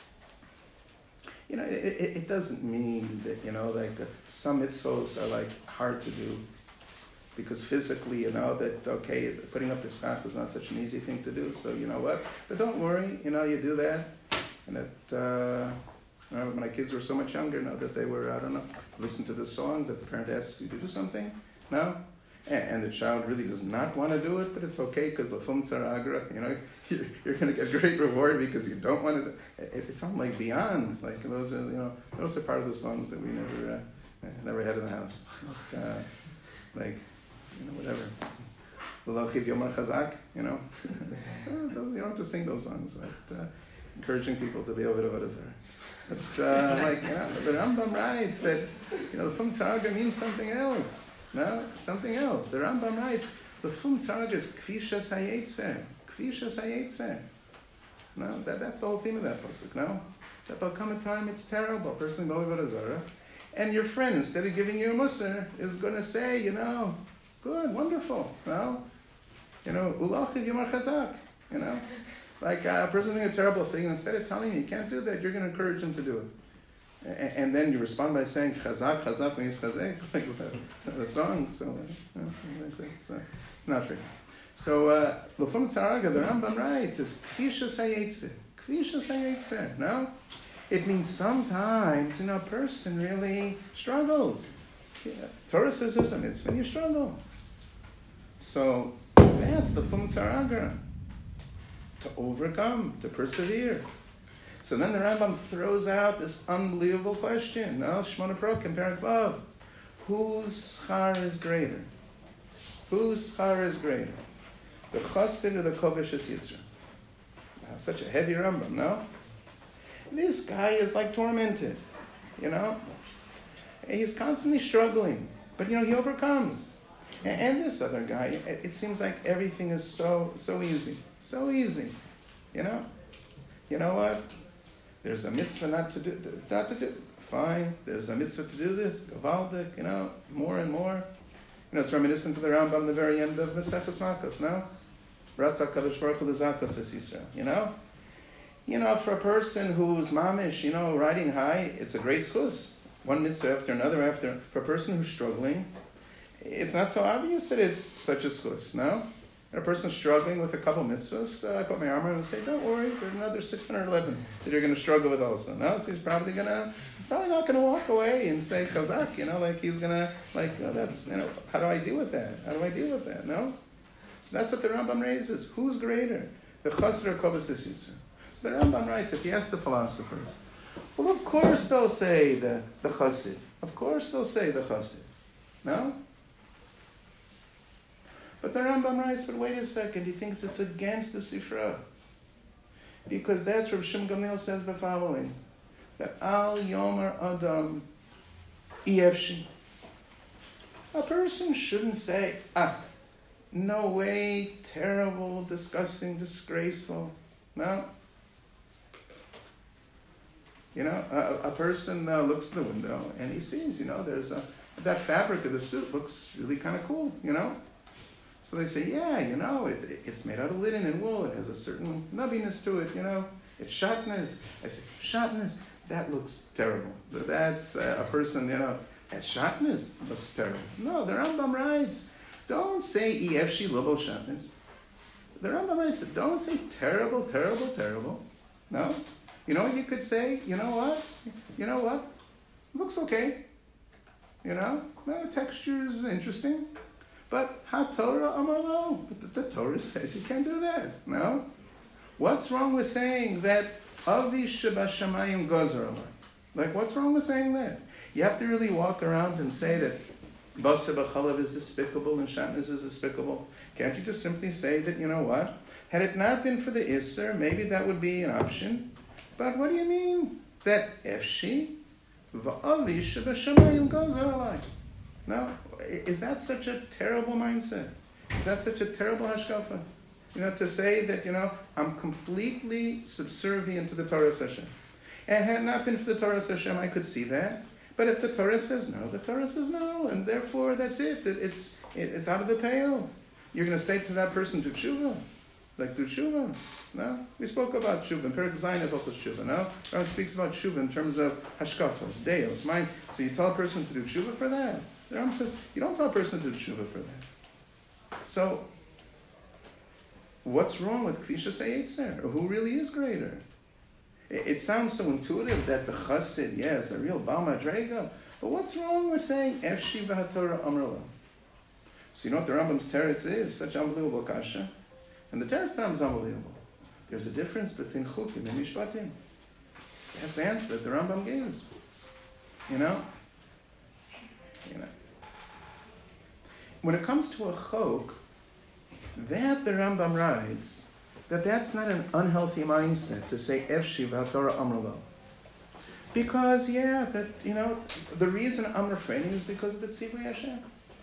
A: you know, it, it, it doesn't mean that, you know, like uh, some mitzvos are like hard to do because physically, you know, that, okay, putting up the schach is not such an easy thing to do, so you know what? But don't worry, you know, you do that. And that, uh, you know, when my kids were so much younger, you know, that they were, I don't know, listen to the song that the parent asks you to do something, no? And the child really does not want to do it, but it's okay because the fum tzaragra, you know, you're, you're going to get great reward because you don't want to. It, it's something like beyond, like those are, you know, those are part of the songs that we never, uh, never had in the house. Uh, like, you know, whatever. L'lochiv yomar chazak, you know. You don't have to sing those songs, but uh, encouraging people to be over to what is there. But uh, like, you know, the Rambam writes that, you know, the fum tzaragra means something else. No, something else. The Rambam writes, the fum tzarag is kvishas hayetzer. Kvishas hayetzer. No, that, that's the whole theme of that pasuk, no? That there'll come a time it's terrible, a person going to Zara, and your friend, instead of giving you a musar, is going to say, you know, good, wonderful, no? You know, ulachiv yomar chazak, you know? Like uh, a person doing a terrible thing, instead of telling him you can't do that, you're going to encourage him to do it. And then you respond by saying chazak, chazak means chazek, like the, the song. So uh, it's, uh, it's not true. So l'fum tzaraga, the Rambam writes, is kvishas hayetzer. Kvishas hayetzer. No, it means sometimes, you know, a person really struggles. Yeah. Torah says there's a mitzvah and you struggle. So that's the l'fum tzaraga, to overcome, to persevere. So then the Rambam throws out this unbelievable question. No, Shmona Prakim, Perek Vav. Whose schar is greater? Whose schar is greater? The chassid or the koveshes Yitzra? Wow, such a heavy Rambam, no? This guy is like tormented, you know? He's constantly struggling, but you know, he overcomes. And, and this other guy, it, it seems like everything is so, so easy. So easy, you know? You know what? There's a mitzvah not to do, not to do. Fine. There's a mitzvah to do this. Gavaldik, you know, more and more. You know, it's reminiscent to the Rambam, the very end of Maseches Makos, no? Ratzak Kadosh Baruch Hu L'Zakos Es Yisrael. You know? You know, for a person who's mamish, you know, riding high, it's a great schus. One mitzvah after another after. For a person who's struggling, it's not so obvious that it's such a schus, no? A person struggling with a couple mitzvahs, uh, I put my arm around and say, don't worry, there's another six hundred eleven that you're going to struggle with also. No, so he's probably going to, probably not going to walk away and say chazak, you know, like he's going to, like, oh, that's, you know, how do I deal with that? How do I deal with that? No? So that's what the Rambam raises. Who's greater? The chasr or kovas yisrael? So the Rambam writes, if you ask the philosophers, well, of course they'll say the, the chassid. Of course they'll say the chassid. No? But the Rambam writes, but wait a second, he thinks it's against the Sifra. Because that's where Shim Gamliel says the following, that Al Yomer Adam Efshi. A person shouldn't say, ah, no way, terrible, disgusting, disgraceful. No. You know, a, a person uh, looks in the window and he sees, you know, there's a, that fabric of the suit looks really kind of cool, you know. So they say, yeah, you know, it, it, it's made out of linen and wool. It has a certain nubbiness to it, you know. It's shatnez. I say, shatnez, that looks terrible. That's uh, a person, you know, that shatnez looks terrible. No, the Rambam writes, don't say efshi lobo shatnez. The Rambam writes, don't say terrible, terrible, terrible. No. You know what you could say? You know what? You know what? Looks okay. You know, the texture is interesting. But HaTorah Amar Lo. But the, the Torah says you can't do that. No? What's wrong with saying that Avi Shebashamayim Gozer Alai? Like, what's wrong with saying that? You have to really walk around and say that Basa B'chalav is despicable and Shatnez is despicable. Can't you just simply say that, you know what? Had it not been for the Isser, maybe that would be an option. But what do you mean? That Efshi V'Avi Shebashamayim Gozer Alai? No, is that such a terrible mindset? Is that such a terrible hashkafa? You know, to say that, you know, I'm completely subservient to the Torah Hashem. And had it not been for the Torah Hashem, I could see that. But if the Torah says no, the Torah says no, and therefore that's it. it it's it, it's out of the pale. You're going to say to that person, do tshuva. Like, do tshuva. No? We spoke about tshuva. In Perek Zayin of tshuva, no? Rambam speaks about tshuva in terms of hashkafas, deos, mind. So you tell a person to do tshuva for that. The Rambam says, you don't tell a person to do tshuva for that. So, what's wrong with Kvisha Seyitzer? Or who really is greater? It, it sounds so intuitive that the chassid, yes, a real Baal Madrega. But what's wrong with saying, Efshi v'haTorah Amrullah? So you know what the Rambam's teretz is? Such unbelievable kasha. And the teretz sounds unbelievable. There's a difference between chukim and mishpatim. That's the answer that the Rambam gives. You know? You know? When it comes to a chok, that the Rambam writes that that's not an unhealthy mindset to say Efshi v'haTorah Amrullah. Because, yeah, that, you know, the reason I'm refraining is because of the Tzivui Hashem.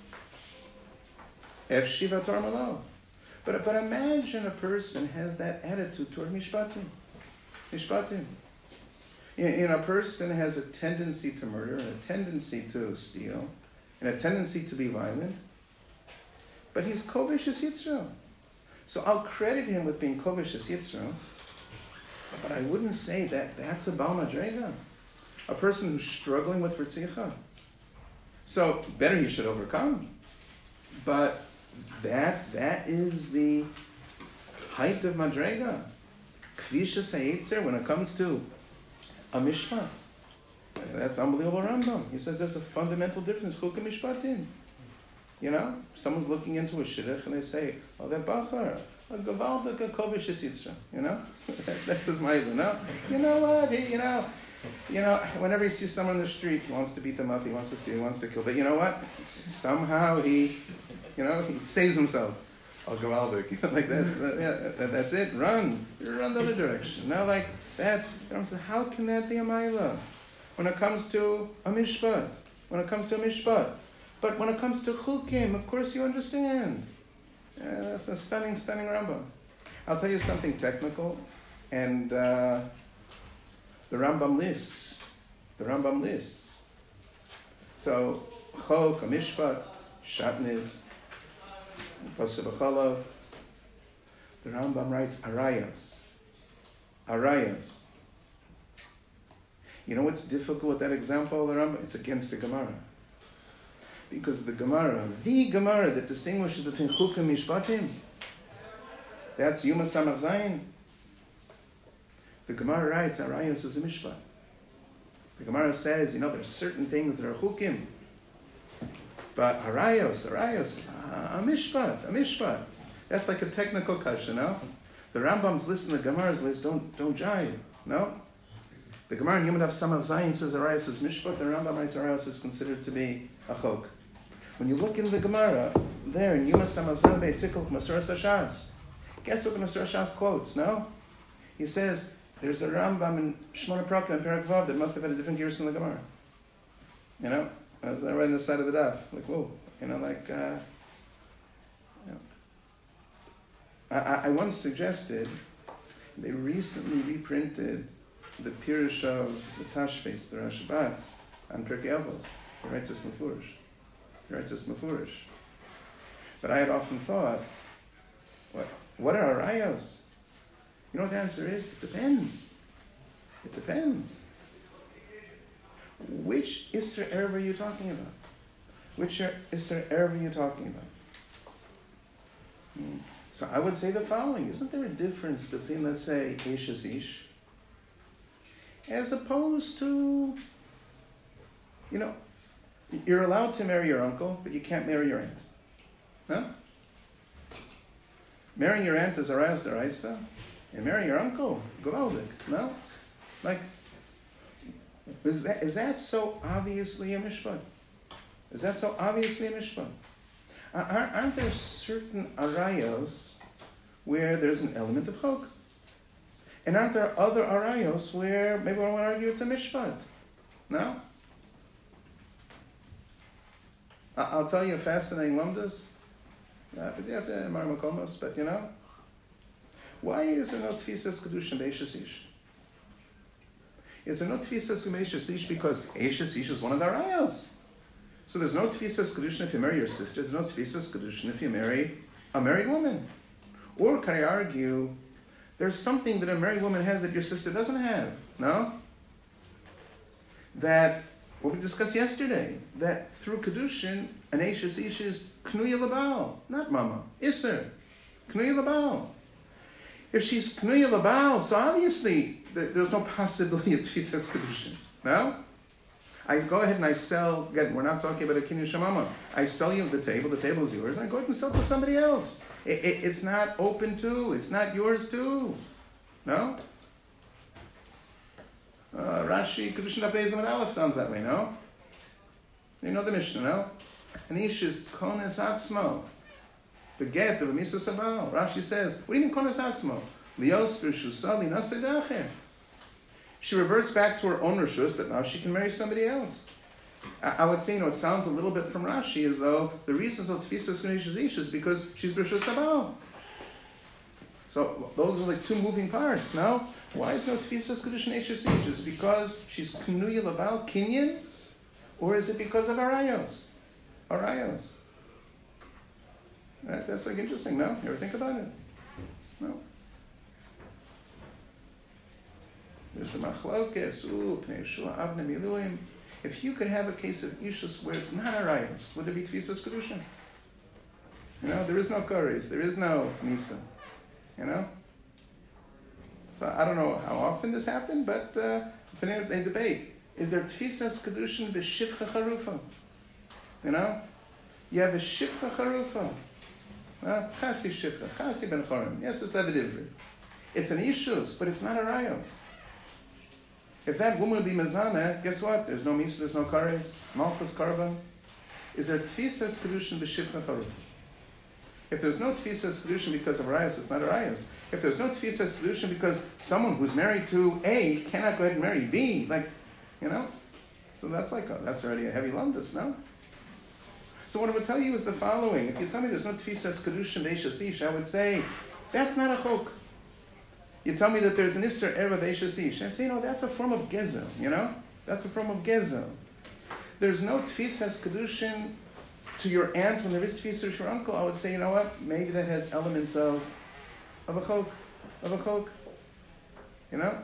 A: Efshi v'haTorah Amrullah. But, but imagine a person has that attitude toward Mishpatim. Mishpatim. You know, a person has a tendency to murder, and a tendency to steal, and a tendency to be violent. But he's Kovesh Es Yitzro. So I'll credit him with being Kovesh Es Yitzro, but I wouldn't say that that's a Baal Madrega. A person who's struggling with Ritzicha. So better he should overcome. But that that is the height of Madrega. Kvisha Seyitzer, when it comes to a mishpat. That's unbelievable Rambam. He says there's a fundamental difference. Chukim mishpatim. You know, someone's looking into a shidduch and they say, oh, that bachar, a gavaldik, a kovish yitzra. You know, that's his ma'ila. No, you know what? He, you know, you know, whenever he sees someone in the street, he wants to beat them up, he wants to steal, he wants to kill. But you know what? Somehow he, you know, he saves himself. Oh, gavaldik. You know, like that's uh, yeah, that's it. Run, you run the other direction. Now, like that's. You know, so how can that be a ma'ila? When it comes to a mishpat, when it comes to a mishpat. But when it comes to chukim, of course you understand. Uh, that's a stunning, stunning Rambam. I'll tell you something technical, and uh, the Rambam lists. The Rambam lists. So, chok, a mishpat, shatnez, pasuk b'chalav. The Rambam writes arayos. Arayos. You know what's difficult with that example of the Rambam? It's against the Gemara. Because the Gemara, the Gemara that distinguishes between Chukim and Mishpatim, that's Yuma Samach Zayin. The Gemara writes, Arayos is a Mishpat. The Gemara says, you know, there's certain things that are Chukim. But Arayos, Arayos is a, a Mishpat, a Mishpat. That's like a technical kasha, no? The Rambam's list and the Gemara's list don't, don't jive, no? The Gemara in Yom Daf Samach Zayin says Arayos is Mishpat, the Rambam writes Arayos is considered to be a Chok. When you look in the Gemara, there in Yom Samach Zayin Be'etikuk Maseres HaShas, guess what the Maseres HaShas quotes, no? He says, there's a Rambam in Shmona Prakim and Perek Vav that must have had a different gears in the Gemara. You know? As I read on the side of the daf, like, whoa, you know, like, uh, you know. I, I once suggested, they recently reprinted the Pirush of the Tashbetz, the Rashbatz, on Pirkei Avos. He writes this Mefurish. He writes this Mefurish. But I had often thought, what, what are arayos? You know what the answer is? It depends. It depends. Which Isser Erev are you talking about? Which Isser Erev are you talking about? Hmm. So I would say the following. Isn't there a difference between, let's say, Eshes Ish, as opposed to, you know, you're allowed to marry your uncle, but you can't marry your aunt. Huh? Marrying your aunt is Arayos Deraisa, and marrying your uncle, Govaldik. No? Like, is that, is that so obviously a mishpat? Is that so obviously a mishpat? Aren't, aren't there certain arayos where there's an element of chok? And aren't there other arayos where maybe I want to argue it's a mishpat? No? I'll tell you a fascinating lumdus. Uh, but you have to mar makomos, but you know, why is there no tfisas kedushin be'eshes ish? Is there no tfisas be'eshes ish because eshes ish is one of the arayos? So there's no tfisas kedushin if you marry your sister. There's no tfisas kedushin if you marry a married woman. Or can I argue there's something that a married woman has that your sister doesn't have? No? That what we discussed yesterday, that through kedushin an eshes ish is knuya labal, not mama, iser, knuya labal. If she's knuya labal, so obviously there's no possibility of tfisas kedushin. No? I go ahead and I sell, again, we're not talking about a kinyan shamama. I sell you the table, the table's yours, and I go ahead and sell it to somebody else. It, it, it's not open to, it's not yours too. No? Uh, Rashi, Kedushin Daf Beis and Aleph sounds that way, no? You know the Mishnah, no? An ish is kones atzmo. The get of a misa sabal. Rashi says, what do you mean kones atzmo? Lios v'shusah linaseh dacher. She reverts back to her own rishus that now she can marry somebody else. I, I would say, you know, it sounds a little bit from Rashi as though the reasons of tfisas k'nishes ish is because she's b'rishus sabal. So those are like two moving parts, no? Why is no tfisas kedushin eshes ish? Is it because she's knuya labal kinyan, or is it because of arayos? Arayos. Right? That's like interesting, no? You ever think about it? No. There's a machlokes, ooh, pnei Yeshua, avne miluim. If you could have a case of ishus where it's not arayos, would it be tfisas kedushin? You know, there is no kares, there is no nisa. You know? So I don't know how often this happened, but uh, they debate. Is there tfisas kedushin b'shivcha charufa? You know? You have a shivcha charufa. Chasi shivcha, chasi ben chorim. Yes, it's Levid Ivri. It's an ishus, but it's not a rayos. If that woman would be mezana, guess what? There's no misa, there's no kares. Malchus karban. Is there tfisas kedushin b'shivcha charufa? If there's no tfisas kedushin because of rayos, it's not a rayos. If there's no tfisas kedushin because someone who's married to A cannot go ahead and marry B, like, you know, so that's like a, that's already a heavy lumdus, no? So what I would tell you is the following: if you tell me there's no tfisas kedushin be'eshes ish, I would say that's not a chok. You tell me that there's an isser erev be'eshes ish, I say, you know, that's a form of gezel. You know, that's a form of gezel. There's no tfisas kedushin to your aunt when there is tfisas to your uncle. I would say, you know what? Maybe that has elements of of a chok, of a chok. You know?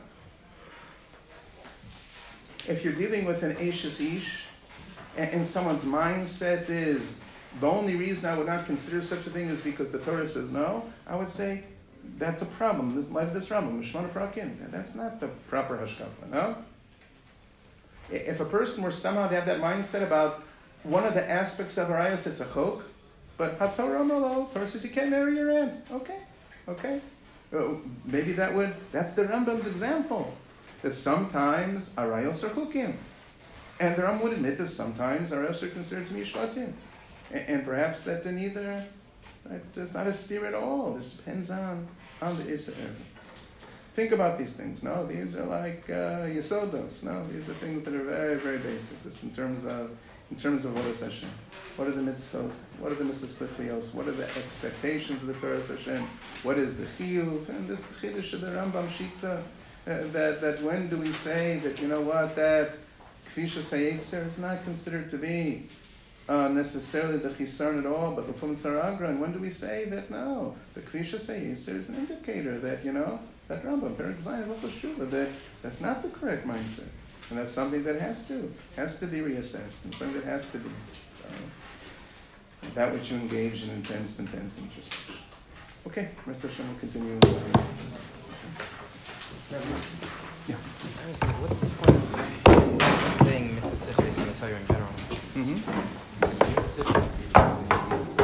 A: If you're dealing with an Eishes Ish, and, and someone's mindset is, the only reason I would not consider such a thing is because the Torah says no, I would say, that's a problem. This, like this problem, Shmona Prakim. That's not the proper hashkafa, no? If a person were somehow to have that mindset about one of the aspects of Arayos, it's a chok, but HaTorah Malo, Torah says you can't marry your aunt. Okay, okay. Uh, maybe that would, that's the Rambam's example. That sometimes Arayos are chukim. And the Rambam would admit that sometimes Arayos are considered to be shvatim. And, and perhaps that in either, right, it's not a steer at all. This depends on, on the Isser. Think about these things. No, these are like uh, Yesodos. No, these are things that are very, very basic. This in terms of in terms of what is Hashem. What are the mitzvos? What are the mitzvos slichlios? What are the expectations of the Torah Hashem? What is the chiyuv? And this chiddush of the Rambam Shita, uh, that that when do we say that, you know what, that kfisha sayetzer is not considered to be uh, necessarily the chisaron at all, but the fum saragra. And when do we say that no, the kfisha sayetzer is an indicator that, you know, that Rambam, Perik Zayin, Shula, that that's not the correct mindset. And that's something that has to, has to be reassessed, and something that has to be uh, that which you engage in intense, intense interest. Okay, Mitzvah Hashem will continue.